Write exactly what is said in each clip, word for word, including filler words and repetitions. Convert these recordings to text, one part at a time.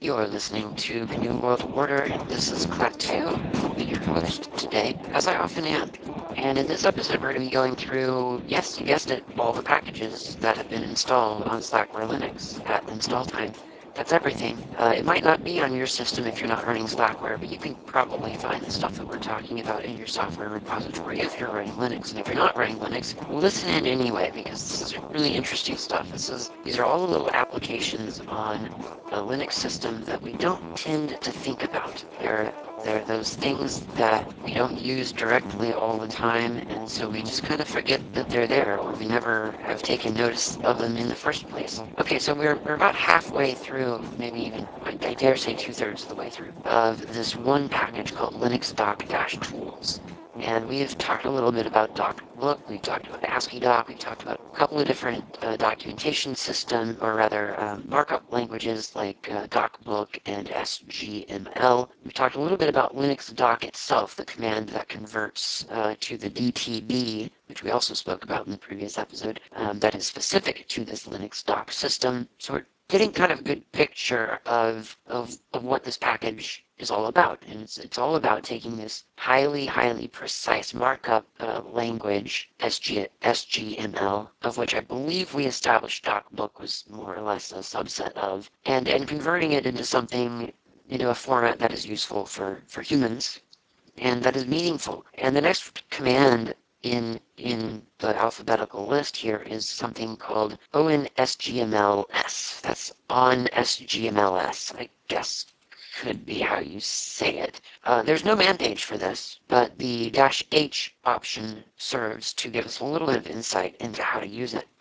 You're listening to The New World Order. This is Klaatu. I'll be your host today, as I often am. And in this episode, we're going to be going through, yes, you guessed it, all the packages that have been installed on Slackware Linux at install time. That's everything. Uh, it might not be on your system if you're not running Slackware, but you can probably find the stuff that we're talking about in your software repository if you're running Linux. And if you're not running Linux, listen in anyway, because this is really interesting stuff. This is These are all the little applications on a Linux system that we don't tend to think about. They're, they're those things that we don't use directly all the time, and so we just kind of forget that they're there, or we never have taken notice of them in the first place. Okay, so we're, we're about halfway through, maybe even, I dare say two-thirds of the way through, of this one package called Linux Doc-Tools. And we've talked a little bit about DocBook, we've talked about AsciiDoc, we've talked about a couple of different uh, documentation system, or rather um, markup languages like uh, DocBook and S G M L. We talked a little bit about Linux Doc itself, the command that converts uh, to the D T B, which we also spoke about in the previous episode, um, that is specific to this Linux Doc system. So we're getting kind of a good picture of, of, of what this package is all about. And it's, it's all about taking this highly, highly precise markup uh, language, S G, S G M L, of which I believe we established DocBook was more or less a subset of, and, and converting it into something, into a format that is useful for, for humans and that is meaningful. And the next command in in the alphabetical list here is something called ONSGMLS. That's on S G M L S, I guess could be how you say it. Uh, there's no man page for this, but the dash H option serves to give us a little bit of insight into how to use it.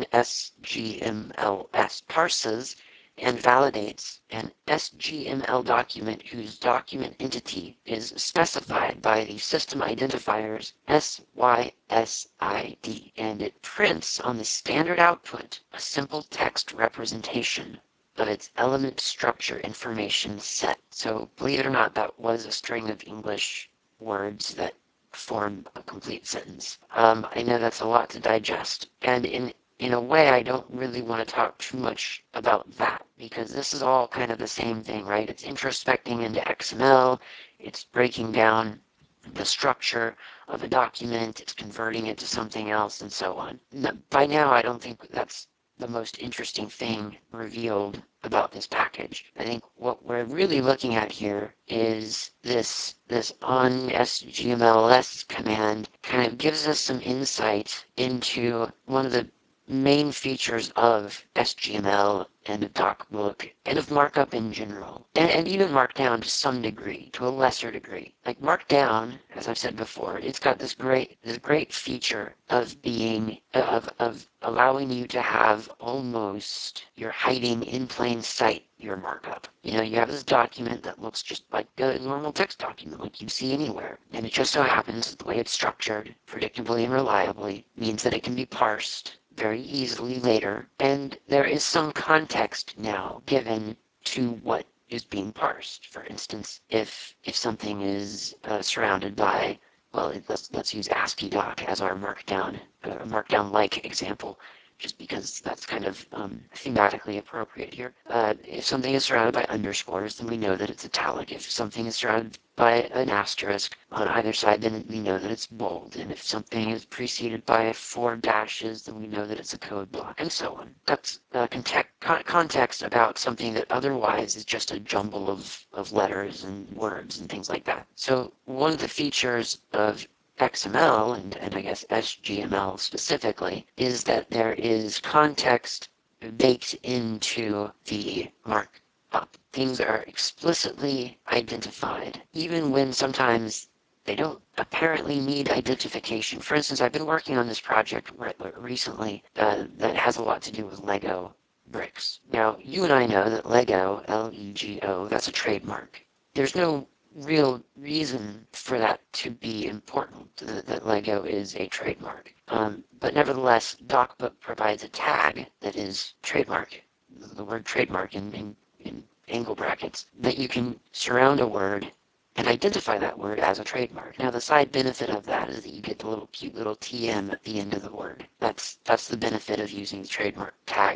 ONSGMLS parses and validates an S G M L document whose document entity is specified by the system identifiers S Y S I D, and it prints on the standard output a simple text representation of its element structure information set. So believe it or not, that was a string of English words that form a complete sentence. Um, I know that's a lot to digest, and in in a way, I don't really want to talk too much about that, because this is all kind of the same thing, right? It's introspecting into X M L, it's breaking down the structure of a document, it's converting it to something else, and so on. By now, I don't think that's the most interesting thing revealed about this package. I think what we're really looking at here is this this on S G M L S command kind of gives us some insight into one of the main features of S G M L and of DocBook and of markup in general, and, and even Markdown to some degree, to a lesser degree. Like Markdown, as I've said before, it's got this great this great feature of being of of allowing you to have almost you're hiding in plain sight your markup. You know, you have this document that looks just like a normal text document, like you'd see anywhere, and it just so happens that the way it's structured, predictably and reliably, means that it can be parsed very easily later, and there is some context now given to what is being parsed. For instance, if if something is uh, surrounded by, well, let's let's use AsciiDoc as our markdown uh, markdown-like example, just because that's kind of um, thematically appropriate here. Uh, if something is surrounded by underscores, then we know that it's italic. If something is surrounded by an asterisk on either side, then we know that it's bold. And if something is preceded by four dashes, then we know that it's a code block, and so on. That's uh, context, context about something that otherwise is just a jumble of, of letters and words and things like that. So one of the features of X M L, and, and I guess S G M L specifically, is that there is context baked into the markup. Things are explicitly identified, even when sometimes they don't apparently need identification. For instance, I've been working on this project recently uh, that has a lot to do with Lego bricks. Now, you and I know that Lego, L E G O, that's a trademark. There's no real reason for that to be important, that, that Lego is a trademark. Um, but nevertheless, DocBook provides a tag that is trademark, the word trademark in, in, in angle brackets, that you can surround a word and identify that word as a trademark. Now, the side benefit of that is that you get the little cute little T M at the end of the word. That's that's the benefit of using the trademark tag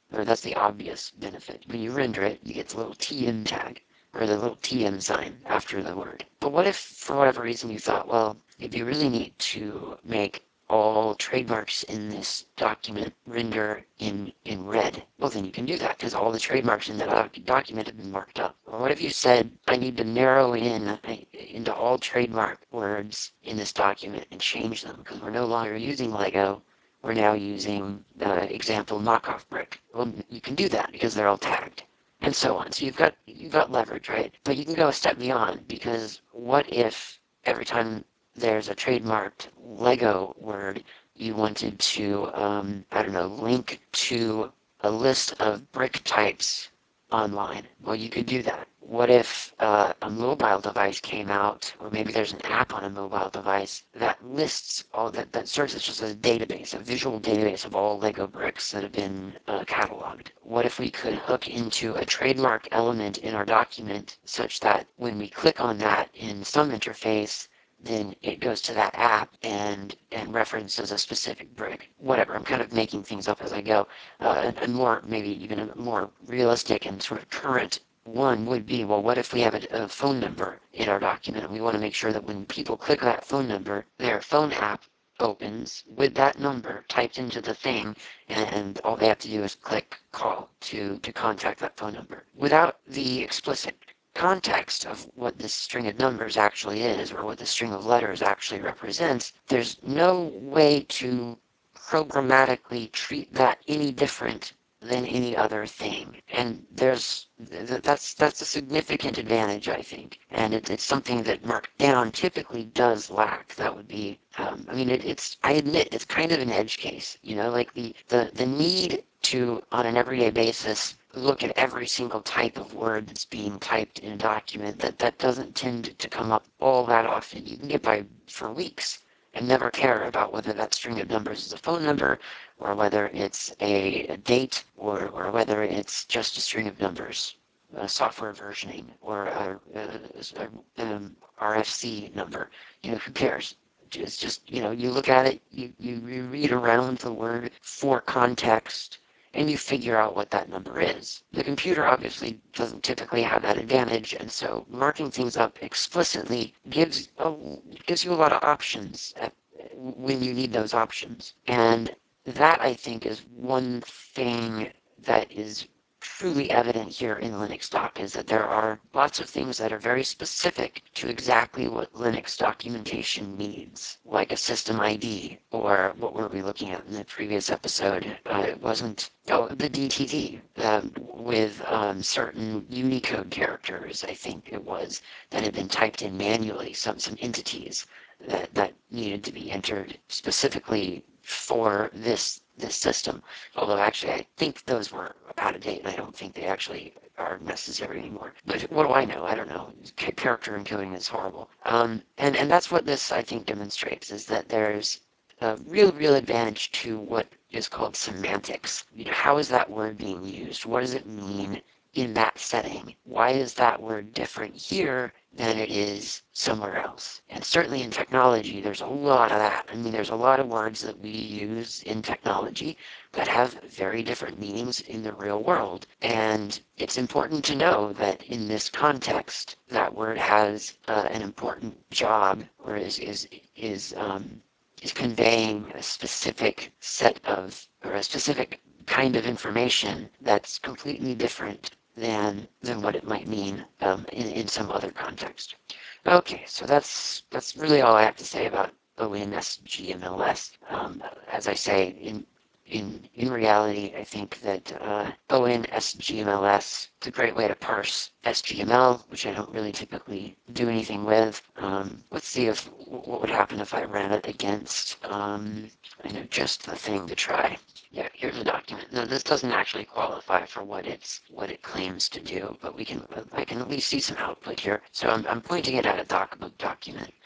or that's the obvious benefit. When you render it, you get the little T M tag, or the little T M sign after the word. But what if, for whatever reason, you thought, well, it'd be really neat to make all trademarks in this document render in, in red? Well, then you can do that, because all the trademarks in that document have been marked up. Or what if you said, I need to narrow in into all trademark words in this document and change them, because we're no longer using Lego, we're now using the example knockoff brick. Well, you can do that because they're all tagged, and so on. So you've got you've got leverage, right? But you can go a step beyond, because what if every time there's a trademarked Lego word, you wanted to, um, I don't know, link to a list of brick types online? Well, you could do that. What if uh, a mobile device came out, or maybe there's an app on a mobile device that lists all that, that serves as just a database, a visual database of all Lego bricks that have been uh, cataloged? What if we could hook into a trademark element in our document such that when we click on that in some interface, then it goes to that app and and references a specific brick? Whatever, I'm kind of making things up as I go. Uh, and more, maybe even a more realistic and sort of current one would be, well, what if we have a, a phone number in our document, and we want to make sure that when people click that phone number, their phone app opens with that number typed into the thing, and all they have to do is click call to, to contact that phone number. Without the explicit context of what this string of numbers actually is, or what the string of letters actually represents, there's no way to programmatically treat that any different than any other thing. And there's that's that's a significant advantage, I think, and it, it's something that Markdown typically does lack. That would be, um, I mean, it, it's I admit it's kind of an edge case, you know, like the the the need to, on an everyday basis, look at every single type of word that's being typed in a document, that that doesn't tend to come up all that often. You can get by for weeks and never care about whether that string of numbers is a phone number, or whether it's a, a date, or, or whether it's just a string of numbers, a software versioning, or a, a, a um, R F C number. You know, who cares? It's just, you know, you look at it, you, you read around the word for context, and you figure out what that number is. The computer obviously doesn't typically have that advantage, and so marking things up explicitly gives a, gives you a lot of options at, when you need those options. And that, I think, is one thing that is truly evident here in Linux Doc, is that there are lots of things that are very specific to exactly what Linux documentation needs, like a system I D, or what were we looking at in the previous episode? Uh, it wasn't, oh, the D T T, um, with um, certain Unicode characters, I think it was, that had been typed in manually, some, some entities that, that needed to be entered specifically for this this system. Although actually I think those were out of date, and I don't think they actually are necessary anymore. But what do I know? I don't know. Character encoding is horrible. Um, and, and that's what this, I think, demonstrates, is that there's a real, real advantage to what is called semantics. You know, how is that word being used? What does it mean in that setting? Why is that word different here than it is somewhere else? And certainly in technology, there's a lot of that. I mean, there's a lot of words that we use in technology that have very different meanings in the real world. And it's important to know that in this context, that word has uh, an important job, or is is is um, is conveying a specific set of, or a specific kind of information that's completely different than than what it might mean um, in, in some other context. Okay, so that's that's really all I have to say about O N S G M L S. Um, as I say, in in in reality, I think that uh, O N S G M L S is a great way to parse S G M L, which I don't really typically do anything with. Um, let's see if what would happen if I ran it against um, I know just the thing to try. Yeah, here's a document. Now this doesn't actually qualify for what it's what it claims to do, but we can I can at least see some output here. So I'm I'm pointing it at a DocBook document.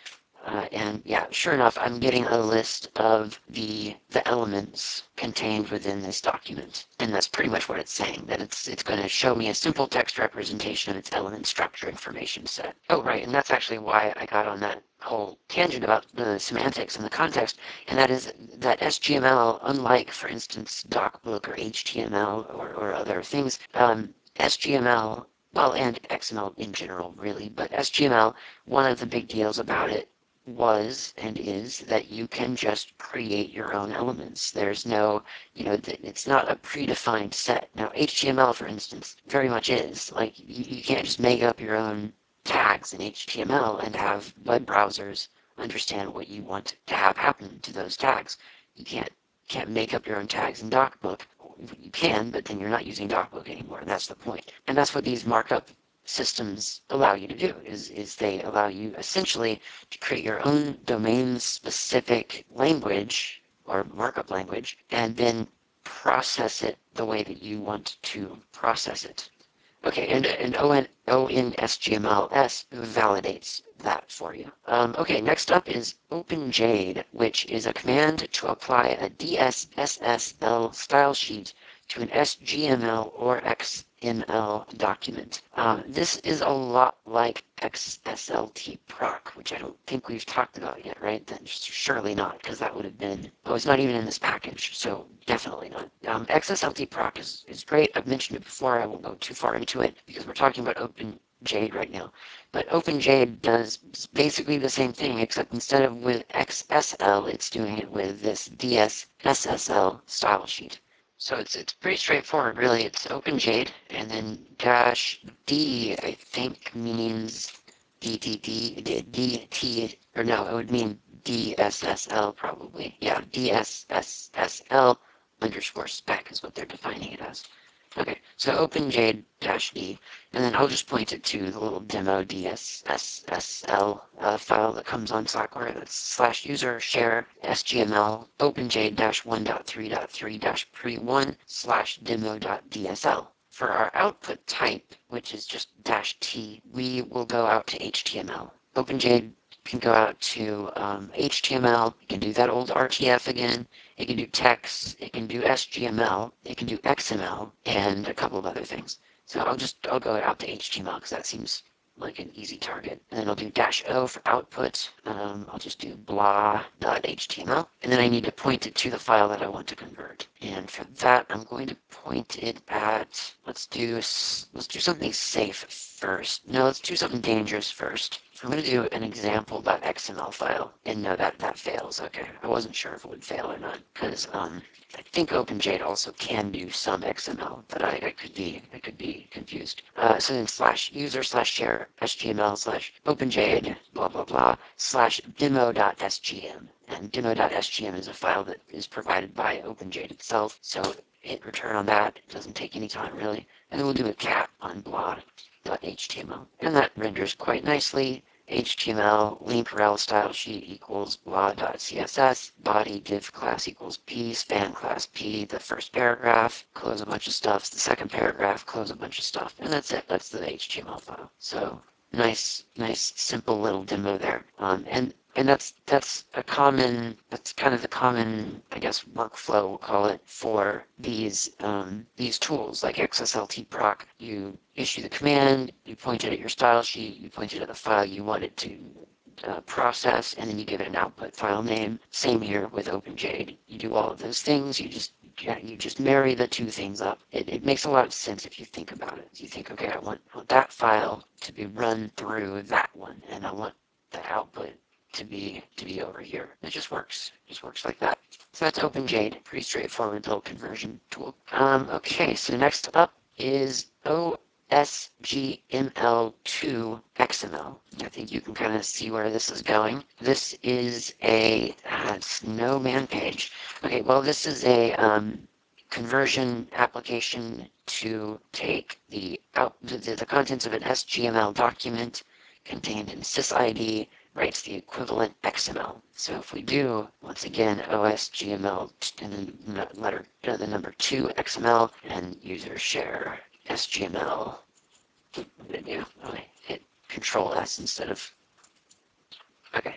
Uh, and yeah, sure enough, I'm getting a list of the the elements contained within this document, and that's pretty much what it's saying. That it's it's going to show me a simple text representation of its element structure information set. Oh, right, and that's actually why I got on that whole tangent about the semantics and the context, and that is that S G M L, unlike, for instance, DocBook or H T M L or, or other things, um, S G M L, well, and X M L in general, really, but S G M L, one of the big deals about it was and is that you can just create your own elements. There's no, you know, it's not a predefined set. Now, H T M L, for instance, very much is. Like, you, you can't just make up your own tags in H T M L and have web browsers understand what you want to have happen to those tags. You can't can't make up your own tags in DocBook. You can, but then you're not using DocBook anymore, and that's the point. And that's what these markup systems allow you to do, is, is they allow you essentially to create your own domain-specific language or markup language and then process it the way that you want to process it. Okay, and, and O N, O N S G M L S validates that for you. Um, okay, next up is OpenJade, which is a command to apply a D S S S L style sheet to an S G M L or X M L document. Um, this is a lot like X S L T proc, which I don't think we've talked about yet, right? Then surely not, because that would have been, oh, it's not even in this package, so definitely not. Um, X S L T proc is, is great. I've mentioned it before. I won't go too far into it because we're talking about OpenJade right now. But OpenJade does basically the same thing, except instead of with X S L, it's doing it with this D S S S L style sheet. So it's it's pretty straightforward, really. It's OpenJade, and then dash D, I think, means D D D, D T, or no, it would mean D S S L probably. Yeah, D S S S L underscore spec is what they're defining it as. Okay, so OpenJade-D, and then I'll just point it to the little demo D S S S L uh, file that comes on Slackware. That's slash user share S G M L OpenJade one point three point three pre one slash demo.dsl. For our output type, which is just dash T, we will go out to H T M L. OpenJade can go out to um, H T M L. You can do that old R T F again. It can do text, it can do S G M L, it can do X M L, and a couple of other things. So I'll just, I'll go out to H T M L because that seems like an easy target. And then I'll do dash O for output. Um, I'll just do blah.html. And then I need to point it to the file that I want to convert. And for that, I'm going to point it at, let's do, let's do something safe first. No, let's do something dangerous first. I'm going to do an example.xml file, and no, that, that fails. Okay, I wasn't sure if it would fail or not, because um, I think OpenJade also can do some X M L, but I, I could be I could be confused. Uh, so then slash user slash share html slash OpenJade blah blah blah slash demo.sgm, and demo.sgm is a file that is provided by OpenJade itself. So hit return on that. It doesn't take any time really, and then we'll do a cat on blah.html, and that renders quite nicely. H T M L link rel style sheet equals blah.css, body div class equals p, span class p, the first paragraph, close a bunch of stuff, the second paragraph, close a bunch of stuff, and that's it. That's the H T M L file. So nice, nice, simple little demo there. Um, and and that's that's a common, that's kind of the common, I guess, workflow, we'll call it, for these um, these tools like X S L T proc. You issue the command, you point it at your style sheet, you point it at the file you want it to uh, process, and then you give it an output file name. Same here with OpenJade. You do all of those things, you just yeah, you just marry the two things up. It, it makes a lot of sense if you think about it. You think, okay, I want, I want that file to be run through that one, and I want the output to be to be over here. It just works. It just works like that. So that's OpenJade. Pretty straightforward little conversion tool. Um, okay, so next up is O S G M L two X M L. I think you can kind of see where this is going. This is a uh, snowman page. Okay, well, this is a um, conversion application to take the, out, the, the contents of an S G M L document contained in sysid, writes the equivalent X M L. So if we do, once again, O S G M L and then letter, uh, the number two X M L and user share S G M L. What did I do? Oh, I hit Control S instead of. Okay.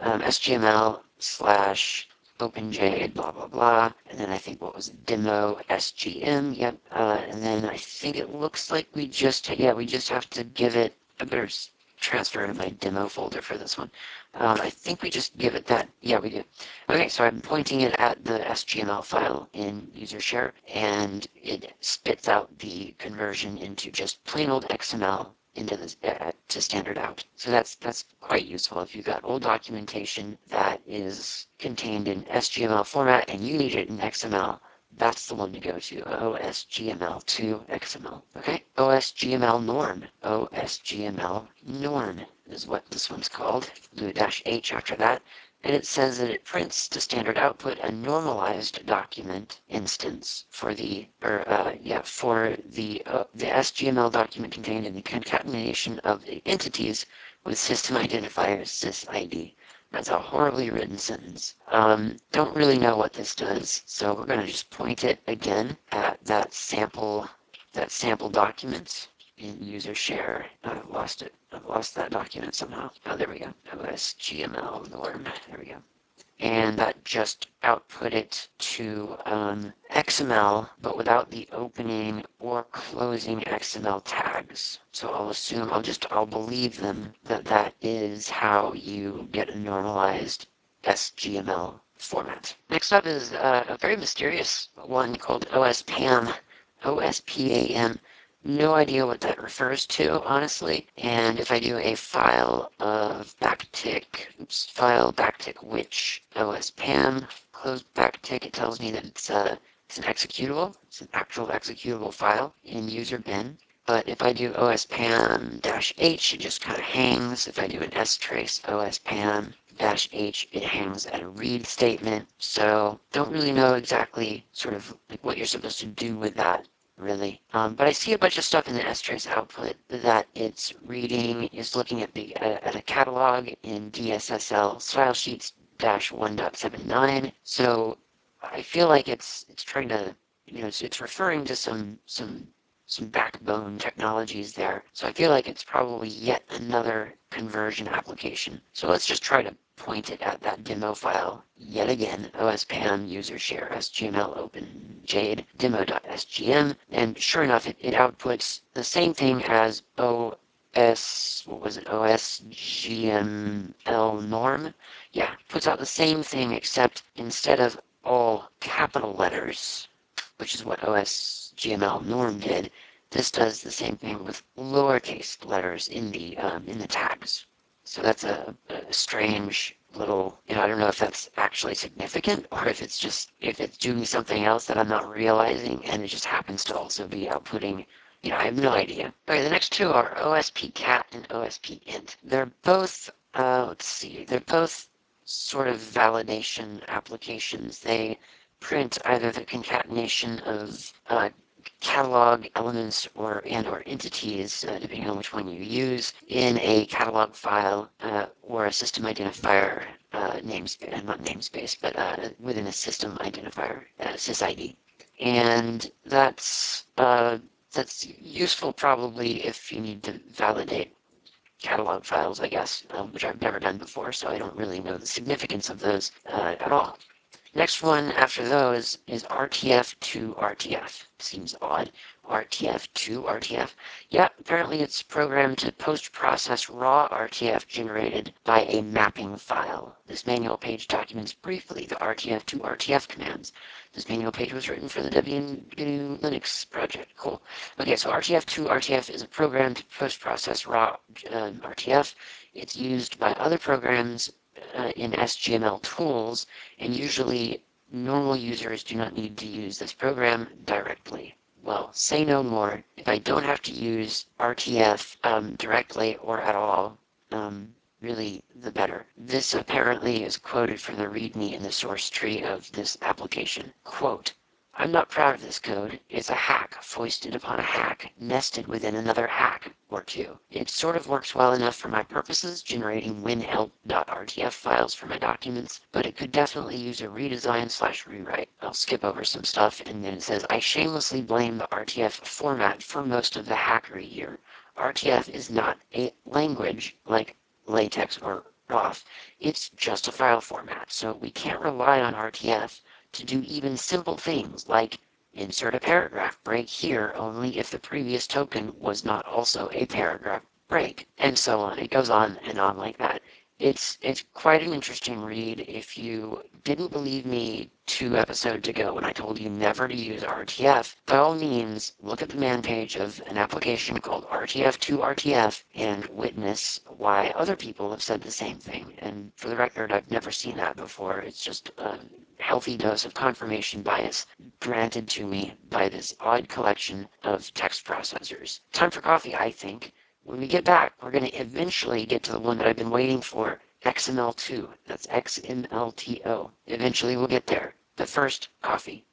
um, S G M L slash OpenJade, blah, blah, blah. And then I think what was it? Demo S G M, yep. Uh, and then I think it looks like we just, yeah, we just have to give it, I better transfer to my demo folder for this one. Um, I think we just give it that, yeah, we do. Okay, so I'm pointing it at the S G M L file in user share, and it spits out the conversion into just plain old X M L into this uh, to standard out. So that's that's quite useful if you've got old documentation that is contained in S G M L format and you need it in X M L. That's the one to go to, O S G M L to X M L. Okay, O S G M L norm. O S G M L norm is what this one's called. Do a dash H after that. And it says that it prints to standard output a normalized document instance for the, or uh, yeah, for the uh, the S G M L document contained in the concatenation of the entities with system identifier sysID. That's a horribly written sentence. Um, don't really know what this does, so we're going to just point it again at that sample, that sample document in user share. I've lost it. I've lost that document somehow. Oh, there we go. O S G M L norm. There we go. And that just output it to um, X M L, but without the opening or closing X M L tags. So I'll assume, I'll just, I'll believe them that that is how you get a normalized S G M L format. Next up is uh, a very mysterious one called O S P A M. O S P A M. No idea what that refers to, honestly. And if I do a file of backtick, oops, file backtick which O S P A M, close backtick, it tells me that it's, uh, it's an executable. It's an actual executable file in user bin. But if I do O S P A M-H, it just kind of hangs. If I do an strace O S P A M-H, it hangs at a read statement. So don't really know exactly sort of like what you're supposed to do with that, really. Um, but I see a bunch of stuff in the strace output that it's reading, is looking at the uh, at a catalog in D S S L stylesheets dash one point seven nine. So I feel like it's it's trying to, you know, it's, it's referring to some some some backbone technologies there. So I feel like it's probably yet another conversion application. So let's just try to point it at that demo file yet again. O S P A M user share S G M L open jade demo.sgm, and sure enough it, it outputs the same thing as O S, what was it, O S G M L norm? Yeah, puts out the same thing except instead of all capital letters, which is what O S G M L norm did, this does the same thing with lowercase letters in the um, in the tags. So that's a, a strange little, you know, I don't know if that's actually significant or if it's just, if it's doing something else that I'm not realizing and it just happens to also be outputting, you know, I have no idea. Okay, the next two are O S P cat and O S P int. They're both, uh, let's see, they're both sort of validation applications. They print either the concatenation of uh, catalog elements or and or entities, uh, depending on which one you use, in a catalog file uh, or a system identifier uh, namespace, not namespace, but uh, within a system identifier, uh, sysID. And that's uh, that's useful probably if you need to validate catalog files, I guess, um, which I've never done before, so I don't really know the significance of those uh, at all. Next one after those is R T F to R T F. Seems odd. R T F to R T F. Yeah, apparently it's programmed to post-process raw R T F generated by a mapping file. This manual page documents briefly the R T F to R T F commands. This manual page was written for the Debian G N U Linux project. Cool. Okay, so R T F to R T F is a program to post-process raw uh, R T F. It's used by other programs uh, in S G M L tools, and usually normal users do not need to use this program directly. Well, say no more. If I don't have to use R T F um, directly or at all, um, really the better. This apparently is quoted from the README in the source tree of this application. Quote, I'm not proud of this code. It's a hack foisted upon a hack, nested within another hack or two. It sort of works well enough for my purposes, generating winhelp.rtf files for my documents, but it could definitely use a redesign slash rewrite. I'll skip over some stuff, and then it says, I shamelessly blame the R T F format for most of the hackery here. R T F is not a language like LaTeX or off. It's just a file format, so we can't rely on R T F to do even simple things like insert a paragraph break here only if the previous token was not also a paragraph break, and so on. It goes on and on like that. It's it's quite an interesting read. If you didn't believe me two episodes ago when I told you never to use R T F, by all means, look at the man page of an application called R T F two R T F and witness why other people have said the same thing. And for the record, I've never seen that before. It's just a healthy dose of confirmation bias granted to me by this odd collection of text processors. Time for coffee, I think. When we get back, we're going to eventually get to the one that I've been waiting for, X M L two. That's X M L T O. Eventually we'll get there. But first, coffee.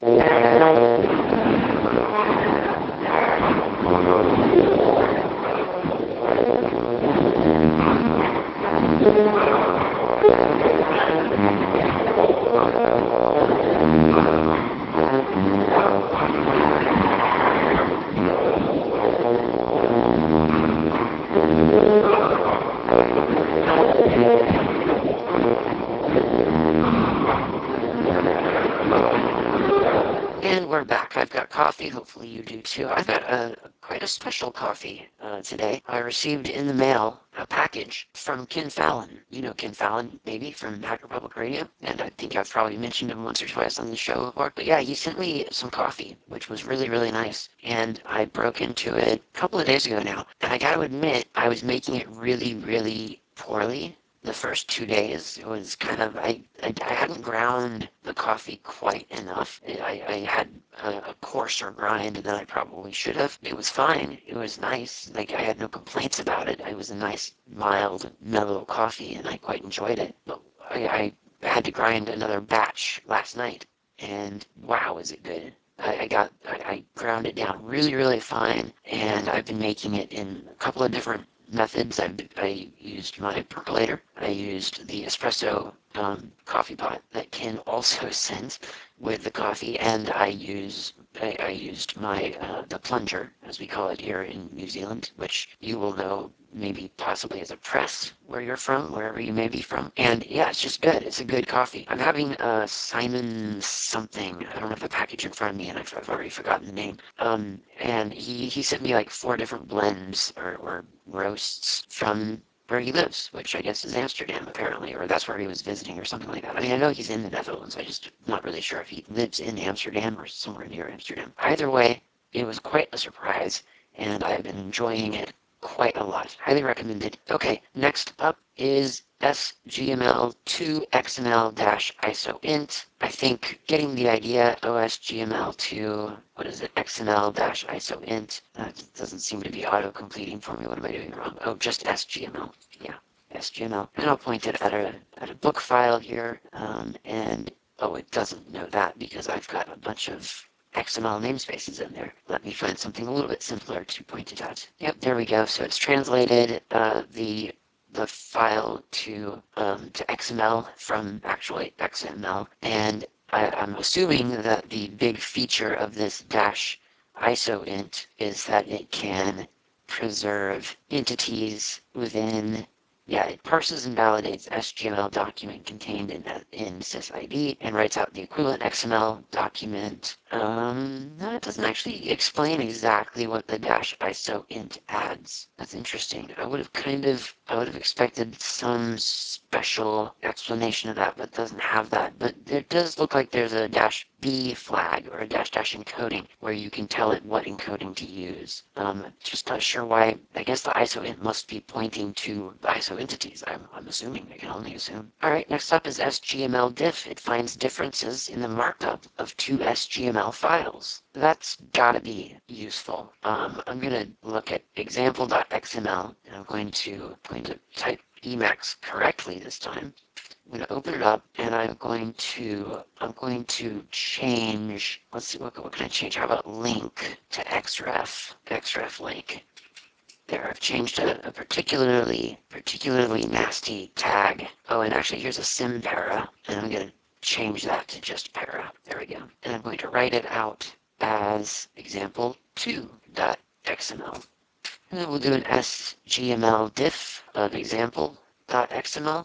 And we're back. I've got coffee. Hopefully you do too. I've got a, quite a special coffee uh, today. I received in the mail a package from Ken Fallon. You know Ken Fallon, maybe, from Hacker Public Radio. And I think I've probably mentioned him once or twice on the show before. But yeah, he sent me some coffee, which was really, really nice. And I broke into it a couple of days ago now. And I gotta admit, I was making it really, really poorly. The first two days, it was kind of, I, I, I hadn't ground the coffee quite enough. I, I had a, a coarser grind than I probably should have. It was fine. It was nice. Like, I had no complaints about it. It was a nice, mild, mellow coffee, and I quite enjoyed it. But I, I had to grind another batch last night, and wow, is it good. I, I got, I, I ground it down really, really fine, and I've been making it in a couple of different methods. I, I used my percolator. I used the espresso um, coffee pot that Ken also sends with the coffee, and I use I, I used my uh, the plunger, as we call it here in New Zealand, which you will know maybe possibly as a press where you're from, wherever you may be from. And yeah, it's just good. It's a good coffee. I'm having a Simon something. I don't have the package in front of me, and I've, I've already forgotten the name. Um, and he, he sent me like four different blends or, or roasts from where he lives, which I guess is Amsterdam, apparently, or that's where he was visiting or something like that. I mean, I know he's in the Netherlands. I just not really sure if he lives in Amsterdam or somewhere near Amsterdam. Either way, it was quite a surprise, and I've been enjoying it quite a lot. Highly recommended. Okay, next up is S G M L two X M L I S O int. I think getting the idea, O S G M L two, what is it, X M L I S O int. That doesn't seem to be auto-completing for me. What am I doing wrong? Oh, just S G M L. Yeah, S G M L. And I'll point it at a, at a book file here, um, and oh, it doesn't know that because I've got a bunch of X M L namespaces in there. Let me find something a little bit simpler to point it at. Yep, there we go. So it's translated uh, the the file to um, to X M L from actually X M L, and I, I'm assuming that the big feature of this dash I S O int is that it can preserve entities within. Yeah, it parses and validates S G M L document contained in, in sysid and writes out the equivalent X M L document. Um, no, it doesn't actually explain exactly what the dash I S O int adds. That's interesting. I would have kind of, I would have expected some special explanation of that, but it doesn't have that. But it does look like there's a dash B flag or a dash dash encoding where you can tell it what encoding to use. Um, just not sure why. I guess the I S O int must be pointing to the I S O entities. I'm, I'm assuming. I can only assume. All right, next up is S G M L diff. It finds differences in the markup of two S G M L files. That's gotta be useful. Um, I'm gonna look at example.xml, and I'm going to going to type Emacs correctly this time. I'm going to open it up, and I'm going to I'm going to change. Let's see, what, what can I change? How about link to xref? Xref link. There, I've changed a, a particularly particularly nasty tag. Oh, and actually, here's a sim para, and I'm going to change that to just para. There we go. And I'm going to write it out as example two.xml. And then we'll do an S G M L diff of example.xml.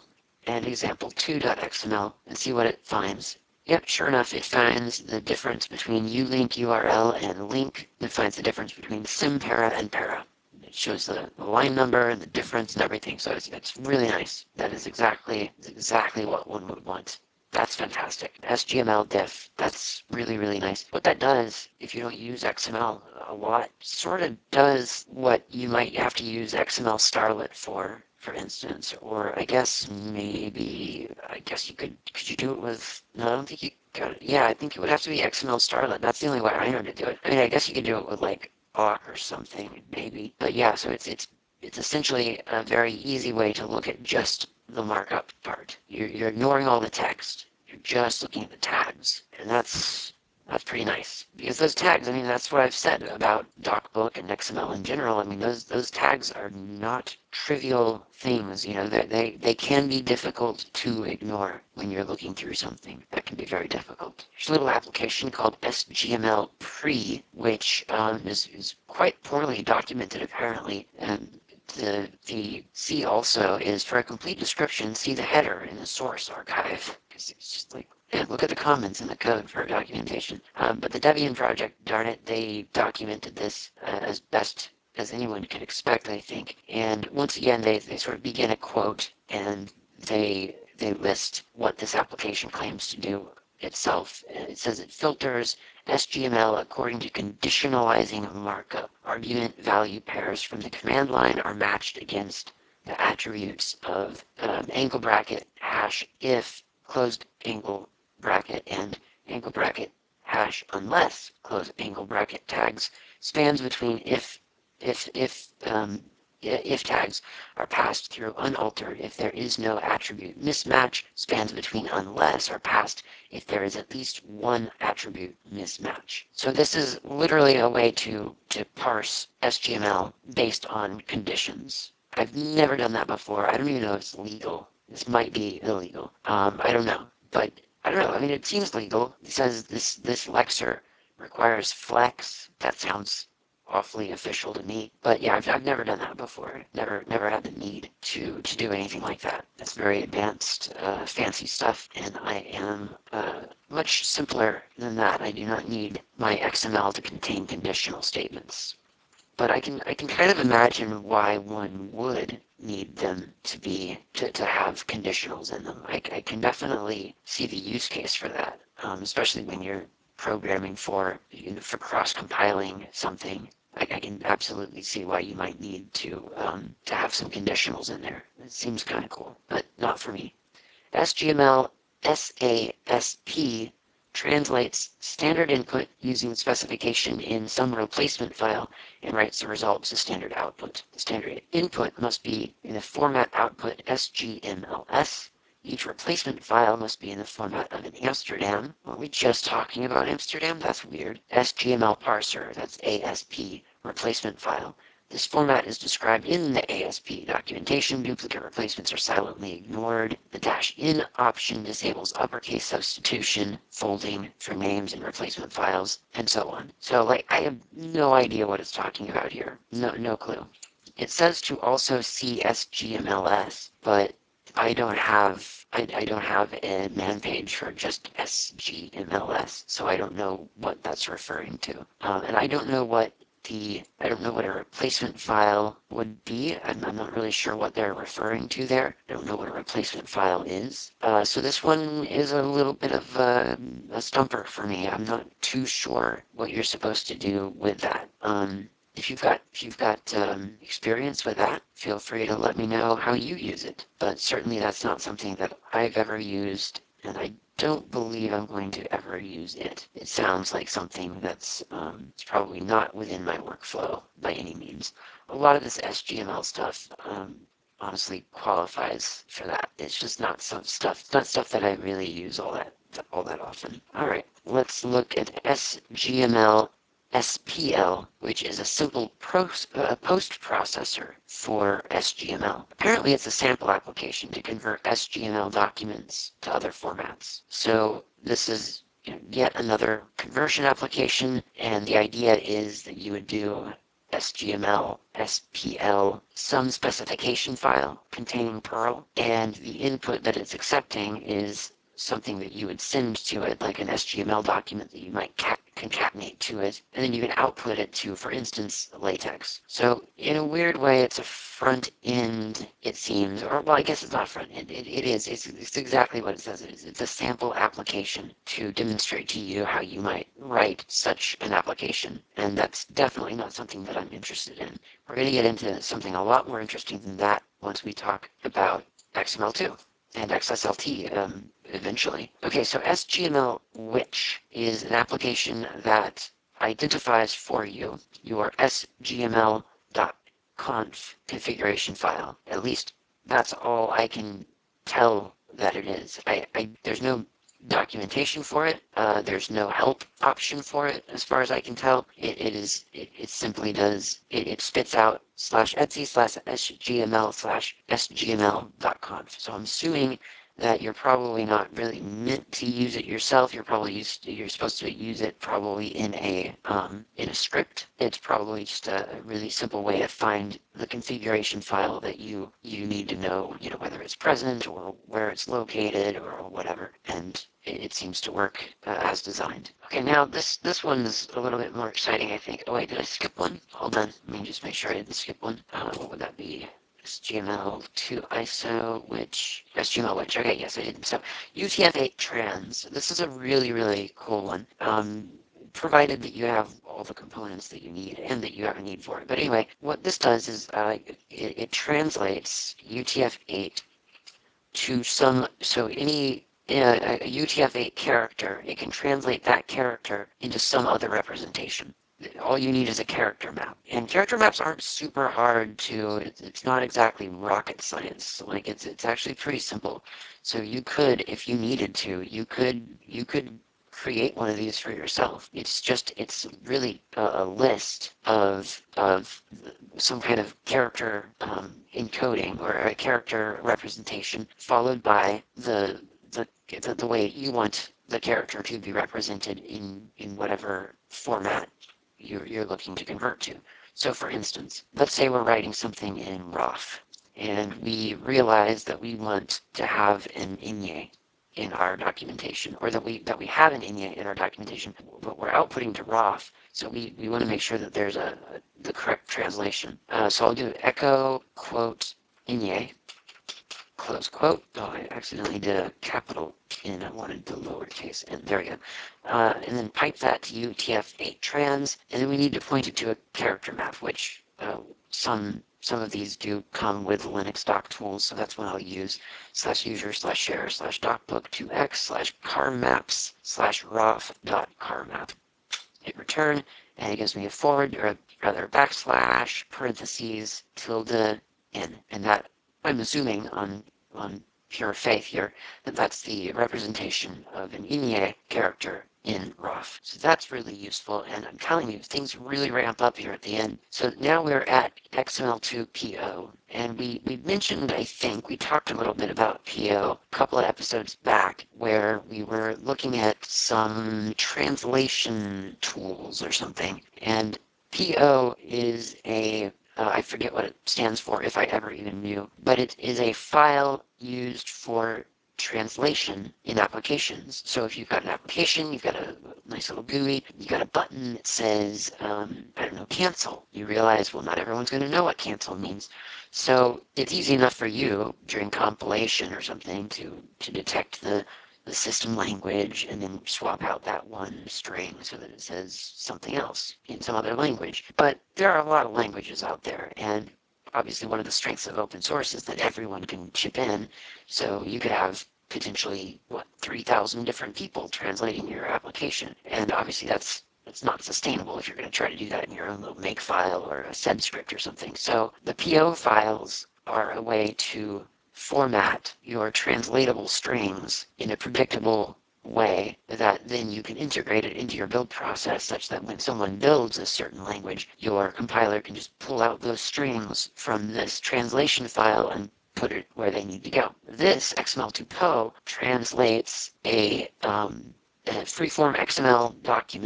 and example two dot x m l and see what it finds. Yep, sure enough, it finds the difference between ulink U R L and link. It finds the difference between sympara and para. It shows the, the line number and the difference and everything, so it's, it's really nice. That is exactly exactly what one would want. That's fantastic. S G M L diff, that's really, really nice. What that does, if you don't use X M L a lot, sort of does what you might have to use X M L Starlet for, for instance, or I guess maybe, I guess you could, could you do it with, no, I don't think you could, yeah, I think it would have to be X M L Starlet. That's the only way I know to do it. I mean, I guess you could do it with like awk or something, maybe. But yeah, so it's, it's, it's essentially a very easy way to look at just the markup part. You're, you're ignoring all the text. You're just looking at the tags. And that's that's pretty nice. Because those tags, I mean, that's what I've said about DocBook and X M L in general. I mean, those those tags are not trivial things. You know, they, they can be difficult to ignore when you're looking through something. That can be very difficult. There's a little application called S G M L Pre, which um, is, is quite poorly documented, apparently. And the, the C also is, for a complete description, see the header in the source archive. Because it's just like, yeah, look at the comments in the code for documentation. Um, but the Debian project, darn it, they documented this uh, as best as anyone could expect, I think. And once again, they, they sort of begin a quote, and they they list what this application claims to do itself. It says it filters S G M L according to conditionalizing markup. Argument value pairs from the command line are matched against the attributes of um, angle bracket hash if closed angle bracket and angle bracket hash unless close angle bracket tags spans between if if if um, if tags are passed through unaltered if there is no attribute mismatch. Spans between unless are passed if there is at least one attribute mismatch. So this is literally a way to to parse S G M L based on conditions. I've never done that before. I don't even know if it's legal. This might be illegal. Um, I don't know. But I don't know. I mean, it seems legal. It says this this Lexer requires flex. That sounds awfully official to me. But yeah, I've, I've never done that before. Never never had the need to to do anything like that. That's very advanced, uh, fancy stuff, and I am uh, much simpler than that. I do not need my X M L to contain conditional statements. But I can I can kind of imagine why one would need them to be to, to have conditionals in them. I, I can definitely see the use case for that, um, especially when you're programming for you know, for cross compiling something. I, I can absolutely see why you might need to um, to have some conditionals in there. It seems kind of cool, but not for me. S G M L S A S P translates standard input using specification in some replacement file and writes the results as standard output. The standard input must be in the format output S G M L S. Each replacement file must be in the format of an Amsterdam. Are we just talking about Amsterdam? That's weird. S G M L parser, that's A S P, replacement file. This format is described in the A S P documentation. Duplicate replacements are silently ignored. The dash in option disables uppercase substitution, folding for names in replacement files, and so on. So, like, I have no idea what it's talking about here. No, no clue. It says to also see S G M L S, but I don't have I, I don't have a man page for just S G M L S, so I don't know what that's referring to. Um, and I don't know what the I don't know what a replacement file would be. I'm, I'm not really sure what they're referring to there. I don't know what a replacement file is. Uh, so this one is a little bit of a, a stumper for me. I'm not too sure what you're supposed to do with that. Um, if you've got if you've got um, experience with that, feel free to let me know how you use it. But certainly that's not something that I've ever used, and I don't believe I'm going to ever use it. It sounds like something that's um, it's probably not within my workflow by any means. A lot of this S G M L stuff um, honestly qualifies for that. It's just not some stuff. It's not stuff that I really use all that all that often. All right, let's look at S G M L S P L, which is a simple post processor for S G M L. Apparently it's a sample application to convert S G M L documents to other formats. So this is you know, yet another conversion application, and the idea is that you would do S G M L, S P L, some specification file containing Perl, and the input that it's accepting is something that you would send to it, like an S G M L document that you might concatenate to it, and then you can output it to, for instance, LaTeX. So in a weird way, it's a front end, it seems, or well, I guess it's not front end. It, it is. It's, it's exactly what it says it is. It's a sample application to demonstrate to you how you might write such an application, and that's definitely not something that I'm interested in. We're going to get into something a lot more interesting than that once we talk about X M L two and X S L T um, eventually. Okay, so S G M L Which is an application that identifies for you your S G M L dot conf configuration file. At least that's all I can tell that it is. I, I there's no documentation for it. Uh, there's no help option for it, as far as I can tell. It, it is. It, it simply does. It, it spits out slash etsy slash sgml slash sgml dot conf. So I'm assuming that you're probably not really meant to use it yourself. You're probably used to, you're supposed to use it probably in a um, in a script. It's probably just a really simple way to find the configuration file that you you need to know, you know, whether it's present or where it's located or whatever. And it, it seems to work uh, as designed. Okay, now this this one's a little bit more exciting, I think. Oh wait, did I skip one? Hold on, let me just make sure I didn't skip one. Uh, what would that be? S G M L two I S O, which, S G M L which, okay, yes I did. So, U T F eight trans, this is a really, really cool one, um, provided that you have all the components that you need and that you have a need for it. But anyway, what this does is uh, it, it translates U T F eight to some, so any uh, a U T F eight character, it can translate that character into some other representation. All you need is a character map. And character maps aren't super hard to, it's not exactly rocket science. Like it's it's actually pretty simple. So you could, if you needed to, you could you could create one of these for yourself. It's just, it's really a, a list of of some kind of character um, encoding or a character representation followed by the the the, the way you want the character to be represented in in whatever format you're, you're looking to convert to. So for instance, let's say we're writing something in R O F, and we realize that we want to have an inye in our documentation, or that we that we have an inye in our documentation, but we're outputting to R O F, so we, we want to make sure that there's a, a the correct translation. Uh, so I'll do echo quote inye, close quote. Oh, I accidentally did a capital N. I wanted the lowercase n. There we go. Uh, and then pipe that to U T F eight trans, and then we need to point it to a character map, which uh, some some of these do come with Linux doc tools, so that's what I'll use. Slash user slash share slash docbook two x slash carmaps slash rof dot carmap. Hit return, and it gives me a forward, or rather a backslash, parentheses, tilde, n. And that, I'm assuming on, on pure faith here, that that's the representation of an inye character in R O F. So that's really useful, and I'm telling you, things really ramp up here at the end. So now we're at X M L two P O, and we, we mentioned, I think, we talked a little bit about P O a couple of episodes back, where we were looking at some translation tools or something, and P O is a uh, I forget what it stands for, if I ever even knew, but it is a file used for translation in applications. So if you've got an application, you've got a nice little G U I, you got a button that says, um, I don't know, cancel. You realize, well, not everyone's going to know what cancel means. So it's easy enough for you during compilation or something to, to detect the the system language and then swap out that one string so that it says something else in some other language. But there are a lot of languages out there, and obviously one of the strengths of open source is that everyone can chip in, so you could have potentially, what, three thousand different people translating your application, and obviously that's it's not sustainable if you're going to try to do that in your own little make file or a sed script or something. So the P O files are a way to format your translatable strings in a predictable way that then you can integrate it into your build process such that when someone builds a certain language, your compiler can just pull out those strings from this translation file and put it where they need to go. This X M L two P O translates a, um, a freeform X M L document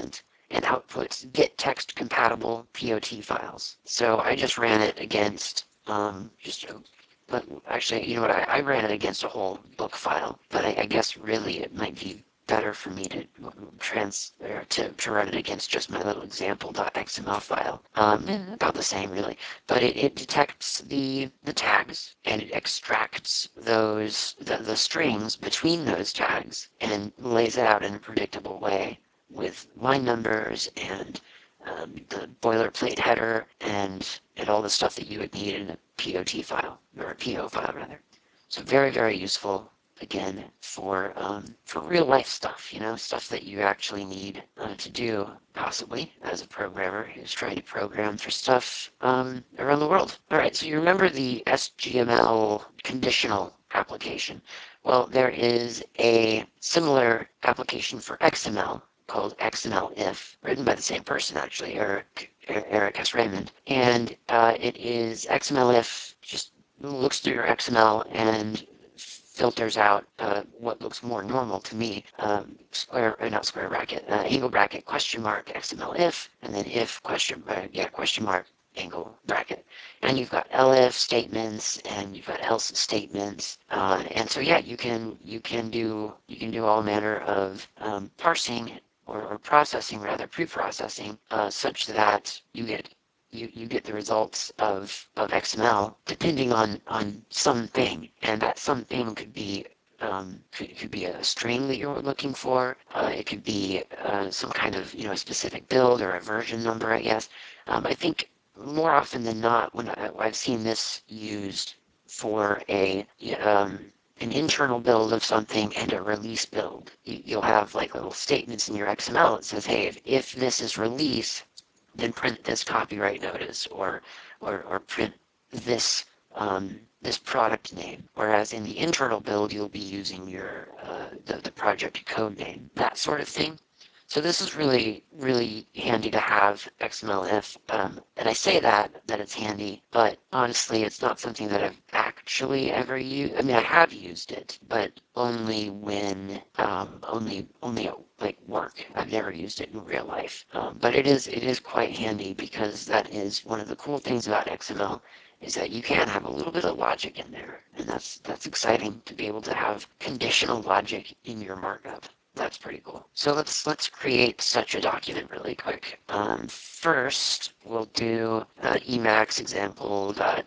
and outputs get text compatible P O T files. So I just ran it against um, just a but actually, you know what, I, I ran it against a whole book file, but I, I guess really it might be better for me to trans or to, to run it against just my little example.xml file. Um, about the same really, but it, it detects the the tags and it extracts those the, the strings between those tags and lays it out in a predictable way with line numbers and um, the boilerplate header and and all the stuff that you would need in a P O T file or a P O file rather. So very very useful again for um, for real life stuff, you know, stuff that you actually need uh, to do possibly as a programmer who's trying to program for stuff um, around the world. All right, so you remember the S G M L conditional application. Well, there is a similar application for X M L called X M L if, written by the same person actually, Eric, Eric S. Raymond. And uh, it is X M L if just looks through your X M L and filters out uh, what looks more normal to me. Um, square, uh, not square bracket, uh, angle bracket, question mark, X M L if, and then if question, uh, yeah, question mark, angle bracket. And you've got elif statements and you've got else statements. Uh, and so yeah, you can you can do you can do all manner of um, parsing or, or processing rather pre-processing uh, such that you get you, you get the results of, of X M L depending on, on something, and that something could be um, could, could be a string that you're looking for. Uh, it could be uh, some kind of you know specific build or a version number, I guess. Um, I think more often than not, when I, I've seen this used for a um, an internal build of something and a release build, you, you'll have like little statements in your X M L that says, hey, if, if this is release, then print this copyright notice or or, or print this um, this product name. Whereas in the internal build, you'll be using your uh, the, the project code name, that sort of thing. So this is really, really handy to have X M L if, um, and I say that, that it's handy, but honestly it's not something that I've actually ever used. I mean, I have used it, but only when, um, only, only at like work. I've never used it in real life. Um, but it is, it is quite handy because that is one of the cool things about X M L is that you can have a little bit of logic in there, and that's, that's exciting to be able to have conditional logic in your markup. That's pretty cool. So let's let's create such a document really quick. Um, first, we'll do uh, Emacs example dot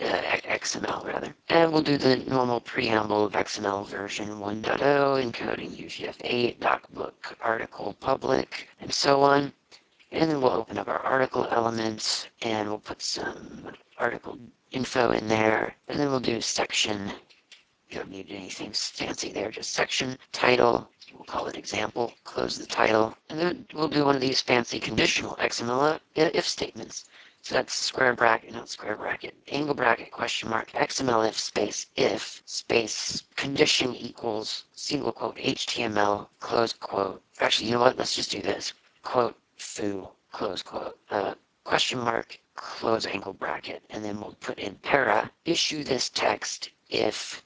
X M L rather, and we'll do the normal preamble of X M L version one point oh, encoding U T F eight, docbook, article, public, and so on. And then we'll open up our article elements, and we'll put some article info in there, and then we'll do section. You don't need anything fancy there, just section, title, we'll call it example, close the title, and then we'll do one of these fancy conditional X M L if statements. So that's square bracket, not square bracket, angle bracket, question mark, X M L if space, if space, condition equals, single quote, H T M L, close quote. Actually, you know what, let's just do this. Quote, foo, close quote, uh, question mark, close angle bracket, and then we'll put in para, issue this text if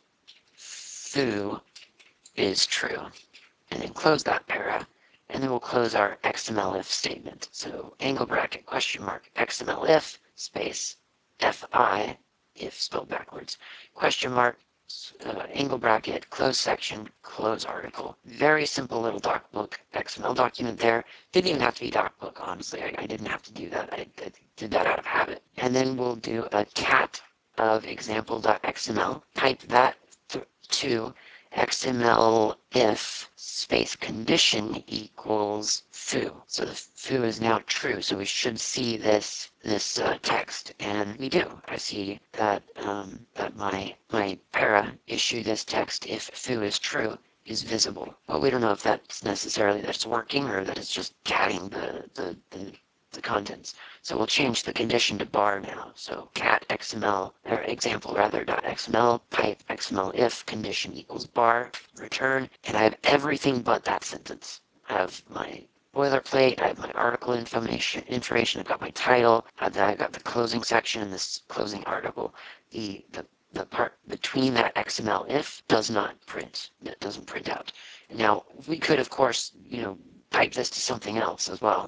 foo is true, and then close that para, and then we'll close our X M L if statement. So angle bracket, question mark, X M L if, space, fi, if spelled backwards, question mark, uh, angle bracket, close section, close article. Very simple little docbook X M L document there. Didn't even have to be docbook, honestly. I, I didn't have to do that. I, I did that out of habit. And then we'll do a cat of example.xml, type that to X M L if space condition equals foo. So the foo is now true, so we should see this this uh, text, and we do. I see that um, that my my para issue this text if foo is true is visible. Well, we don't know if that's necessarily that's working or that it's just catting the the, the the contents. So we'll change the condition to bar now. So cat xml, or example rather, dot xml, pipe xml if condition equals bar, return, and I have everything but that sentence. I have my boilerplate, I have my article information, information, I've got my title, I've got the closing section and this closing article. The, the, the part between that X M L if does not print. It doesn't print out. Now, we could, of course, you know, pipe this to something else as well.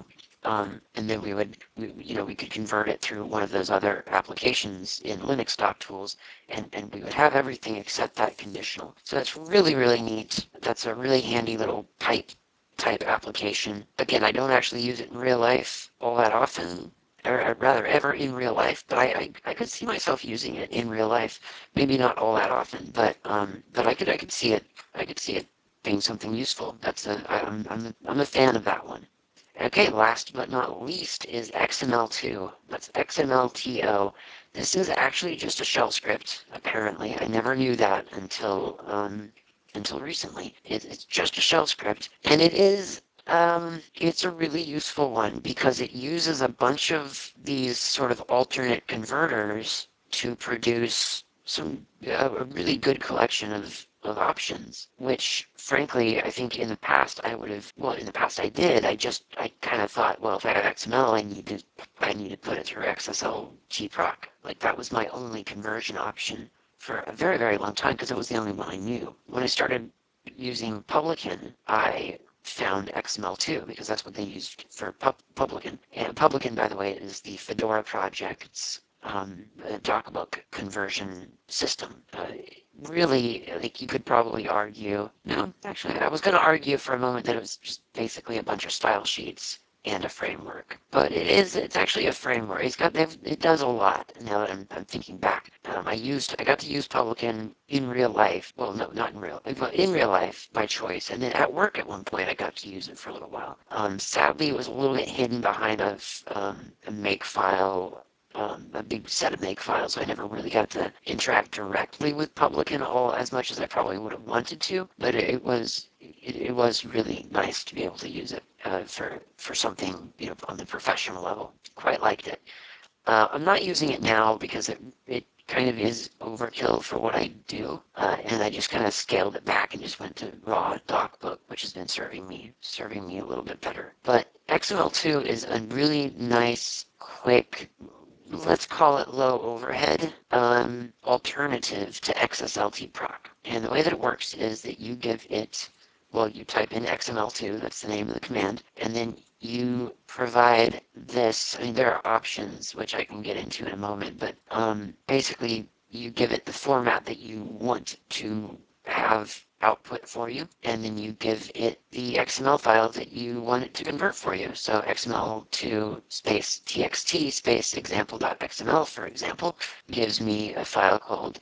Um, and then we would, we, you know, we could convert it through one of those other applications in Linux doc tools, and, and we would have everything except that conditional. So that's really, really neat. That's a really handy little pipe type application. Again, I don't actually use it in real life all that often, or rather ever in real life, but I, I, I could see myself using it in real life. Maybe not all that often, but um, but I could I could see it I could see it being something useful. That's a I, I'm I'm I'm a fan of that one. Okay, last but not least is X M L two. That's X M L T O. This is actually just a shell script, apparently. I never knew that until um, until recently. It, it's just a shell script, and it is um, it's a really useful one because it uses a bunch of these sort of alternate converters to produce some uh, a really good collection of of options, which frankly I think in the past I would have well in the past I did. I just I kind of thought, well, if I have X M L I need to I need to put it through X S L tproc. Like that was my only conversion option for a very, very long time because it was the only one I knew. When I started using Publican, I found X M L two because that's what they used for pub Publican. And Publican, by the way, is the Fedora project's um, DocBook conversion system. Uh, really, like you could probably argue, no, actually, I was going to argue for a moment that it was just basically a bunch of style sheets and a framework. But it is, it's actually a framework. It's got, it does a lot now that I'm, I'm thinking back. Um, I used, I got to use Publican in real life. Well, no, not in real, but in real life by choice. And then at work at one point, I got to use it for a little while. Um, sadly, it was a little bit hidden behind a, um, a makefile um, a big set of make files. So I never really got to interact directly with Publican all as much as I probably would have wanted to, but it was it, it was really nice to be able to use it uh, for for something you know on the professional level. Quite liked it. Uh, I'm not using it now because it it kind of is overkill for what I do, uh, and I just kind of scaled it back and just went to raw DocBook, which has been serving me serving me a little bit better. But X M L two is a really nice, quick, let's call it low overhead um, alternative to X S L tproc. And the way that it works is that you give it, well, you type in X M L two, that's the name of the command, and then you provide this. I mean, there are options, which I can get into in a moment, but um, basically you give it the format that you want to have output for you, and then you give it the X M L file that you want it to convert for you. So X M L two space txt space example.xml, for example, gives me a file called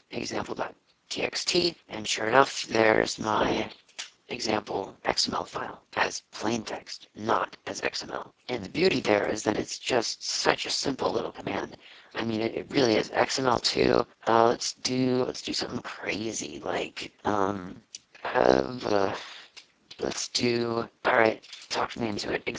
example.txt, and sure enough, there's my example X M L file as plain text, not as X M L. And the beauty there is that it's just such a simple little command. I mean, it, it really is. X M L two. Uh, let's do let's do something crazy like um, uh, let's do. All right, talk me into it.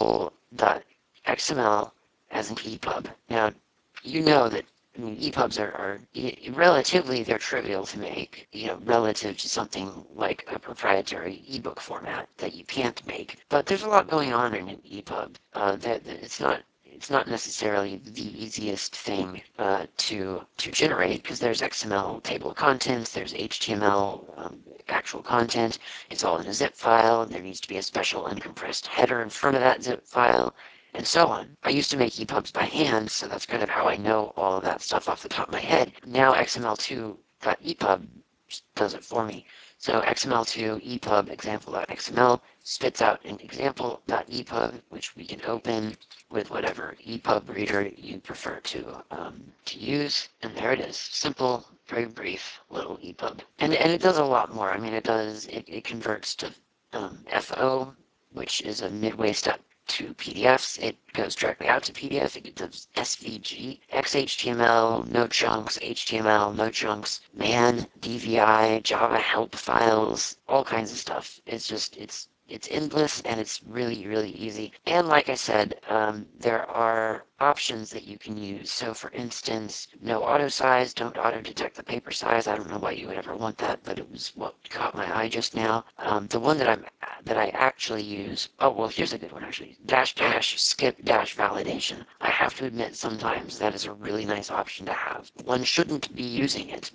Example.xml as an EPUB. Now, you know that I mean, EPUBs are, are relatively, they're trivial to make, you know, relative to something like a proprietary ebook format that you can't make. But there's a lot going on in an EPUB. Uh, that, that it's not it's not necessarily the easiest thing uh, to to generate because there's X M L table of contents, there's H T M L um, actual content. It's all in a zip file. There needs to be a special uncompressed header in front of that zip file, and so on. I used to make EPUBs by hand, so that's kind of how I know all of that stuff off the top of my head. Now X M L two.epub does it for me. So X M L two epub example.xml spits out an example.epub, which we can open with whatever EPUB reader you prefer to um, to use, and there it is. Simple, very brief little EPUB, and and it does a lot more. I mean, it does it, it converts to um, F O, which is a midway step to P D Fs. It goes directly out to P D F. It does S V G, X H T M L, no chunks, H T M L, no chunks, man, D V I, Java help files, all kinds of stuff. It's just, it's it's endless and it's really, really easy. And like I said, um, there are options that you can use. So for instance, no auto size, don't auto detect the paper size. I don't know why you would ever want that, but it was what caught my eye just now. Um, the one that I'm that I actually use, oh well, here's a good one actually, dash dash skip dash validation. I have to admit sometimes that is a really nice option to have. One shouldn't be using it, but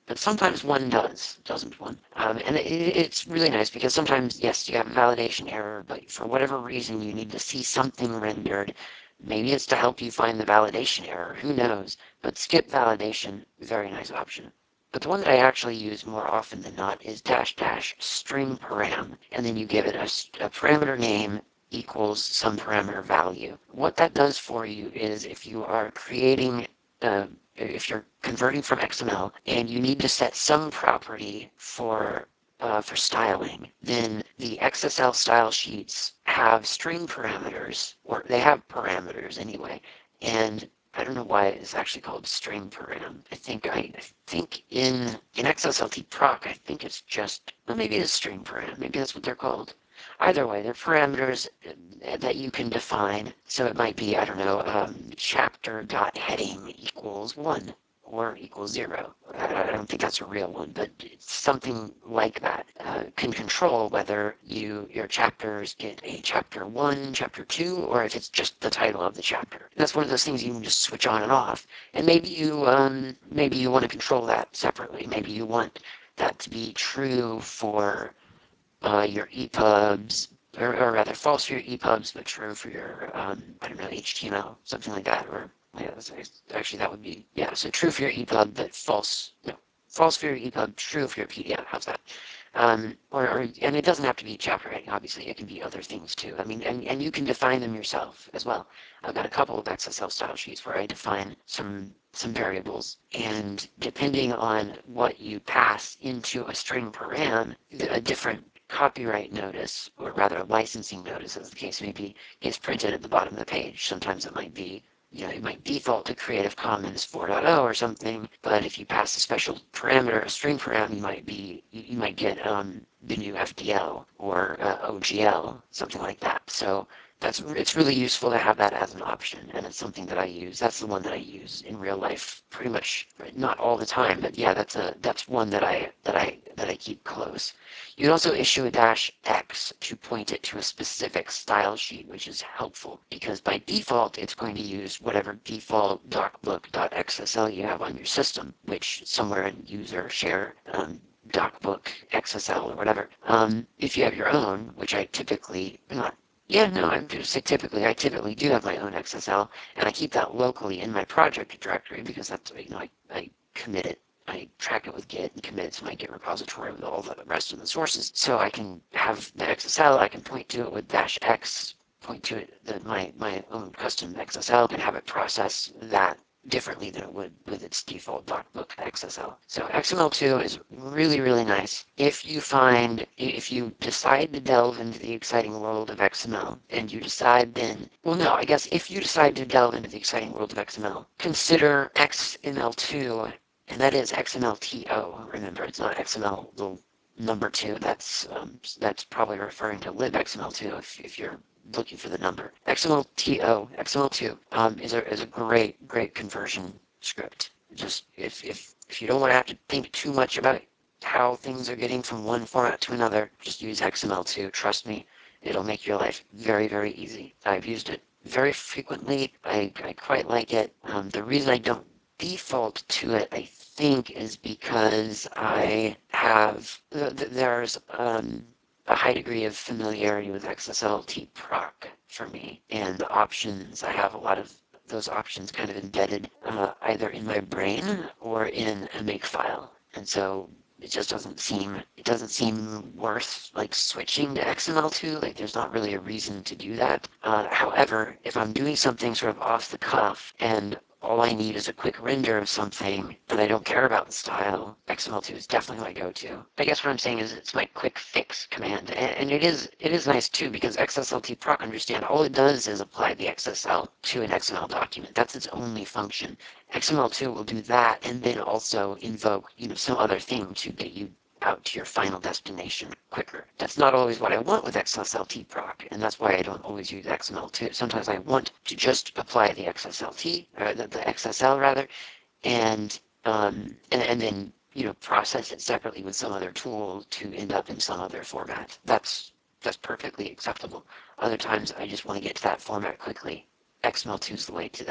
but sometimes one does, doesn't one? Um, and it, it's really nice because sometimes, yes, you have a validation error, but for whatever reason you need to see something rendered. Maybe it's to help you find the validation error, who knows? But skip validation, very nice option. But the one that I actually use more often than not is dash dash string param, and then you give it a, a parameter name equals some parameter value. What that does for you is if you are creating uh, if you're converting from X M L and you need to set some property for uh, for styling, then the X S L style sheets have string parameters, or they have parameters anyway, and I don't know why it's actually called string param. I think I, I think in in X S L T proc, I think it's just, well, maybe it's string param. Maybe that's what they're called. Either way, they're parameters that you can define. So it might be, I don't know, um, chapter dot heading equals one or equals zero. I don't think that's a real one, but it's something like that uh, can control whether you your chapters get a chapter one, chapter two, or if it's just the title of the chapter. And that's one of those things you can just switch on and off. And maybe you um, maybe you want to control that separately. Maybe you want that to be true for uh, your E P U Bs, or, or rather false for your E P U Bs, but true for your, um, I don't know, H T M L, something like that. Or, yeah, actually that would be, yeah, so true for your E P U B, but false, no, false for your E P U B, true for your P D F. How's that? Um, or, or, and it doesn't have to be chapter heading, obviously, it can be other things too. I mean, and, and you can define them yourself as well. I've got a couple of X S L style sheets where I define some some variables, and depending on what you pass into a string param, a different copyright notice, or rather a licensing notice as the case may be, gets printed at the bottom of the page. Sometimes it might be, you know, it might default to Creative Commons four point oh or something, but if you pass a special parameter, a string param, you might be, you might get um, the new F D L or uh, O G L, something like that. So that's it's really useful to have that as an option, and it's something that I use. That's the one that I use in real life, pretty much, not all the time, but yeah, that's a that's one that I that I that I keep close. You can also issue a dash X to point it to a specific style sheet, which is helpful because by default it's going to use whatever default docbook.xsl you have on your system, which somewhere in user share um, docbook X S L or whatever. Um, if you have your own, which I typically not yeah, no, I'm going to say typically. I typically do have my own X S L, and I keep that locally in my project directory because that's, you know, I, I commit it. I track it with Git and commit it to my Git repository with all the rest of the sources. So I can have the X S L, I can point to it with dash X, point to it, the, my, my own custom X S L, and have it process that differently than it would with its default docbook X S L. So X M L two is really, really nice. If you find, if you decide to delve into the exciting world of X M L, and you decide then, well no, I guess if you decide to delve into the exciting world of X M L, consider X M L two, and that is X M L T O. Remember, it's not X M L little number two. That's um, that's probably referring to libxml two if, if you're looking for the number. X M L T O, X M L two um, is, a, is a great, great conversion script. Just if, if, if you don't want to have to think too much about how things are getting from one format to another, just use X M L two. Trust me, it'll make your life very, very easy. I've used it very frequently. I, I quite like it. Um, the reason I don't default to it, I think, is because I have, there's um, a high degree of familiarity with X S L T proc for me, and the options, I have a lot of those options kind of embedded uh, either in my brain or in a makefile, and so it just doesn't seem, it doesn't seem worth like switching to X M L two, like there's not really a reason to do that. Uh, however, if I'm doing something sort of off the cuff and all I need is a quick render of something, and I don't care about the style, X M L two is definitely my go-to. I guess what I'm saying is it's my quick fix command, and it is it is nice too because X S L T proc, understand, all it does is apply the X S L to an X M L document. That's its only function. X M L two will do that and then also invoke, you know, some other thing to get you out to your final destination quicker. That's not always what I want with X S L T proc, and that's why I don't always use X M L two. Sometimes I want to just apply the X S L T, or the, the X S L rather, and, um, and and then, you know, process it separately with some other tool to end up in some other format. That's that's perfectly acceptable. Other times I just want to get to that format quickly. X M L two is the way to that.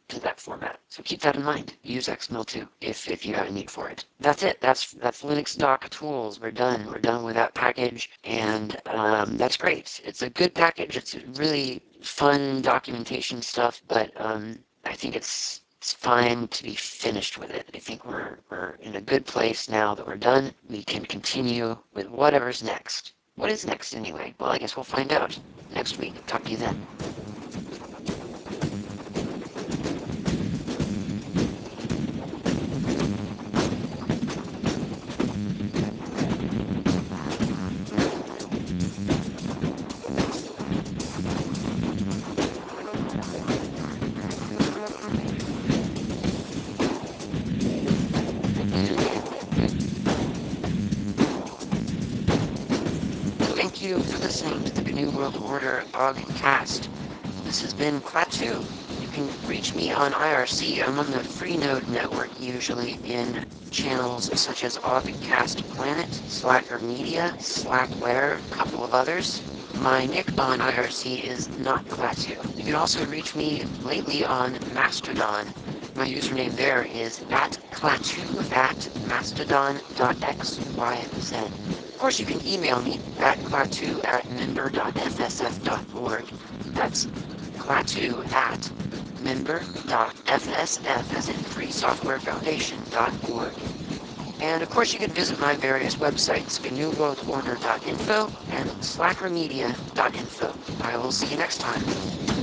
to that format. So keep that in mind. Use X M L too, if, if you have a need for it. That's it. That's that's Linux doc tools. We're done. We're done with that package, and um, that's great. It's a good package. It's really fun documentation stuff, but um, I think it's it's fine to be finished with it. I think we're we're in a good place now that we're done. We can continue with whatever's next. What is next anyway? Well, I guess we'll find out next week. Talk to you then. Thank you for listening to the New World Order Ogcast. This has been Klaatu. You can reach me on I R C. I'm on the Freenode network, usually in channels such as Ogcast Planet, Slacker Media, Slackware, a couple of others. My nick on I R C is not Klaatu. You can also reach me lately on Mastodon. My username there is at Klaatu at mastodon.xyz. Of course, you can email me at klaatu at member.fsf.org. That's klaatu at member.fsf as in freesoftwarefoundation.org. And of course, you can visit my various websites, g n u world order dot info and slackermedia dot info. I will see you next time.